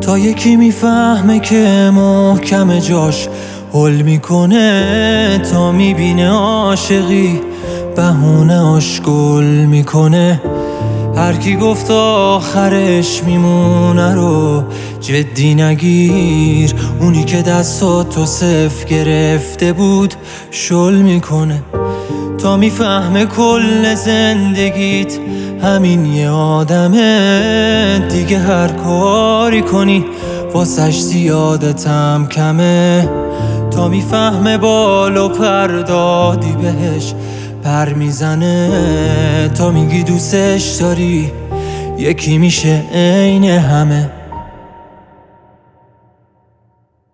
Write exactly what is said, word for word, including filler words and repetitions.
تا یکی میفهمه که محکم جاش هل میکنه، تا میبینه عاشقی بهونه آش گل میکنه. هر کی گفت آخرش میمونه رو جدی نگیر، اونی که دستاتو صف گرفته بود شل میکنه. تا میفهمه کل زندگیت همین یه آدمه، دیگه هر کاری کنی واسش زیادتم کمه. تا میفهمه بال و پر دادی بهش پر میزنه، تا میگی دوستش داری یکی میشه عین همه.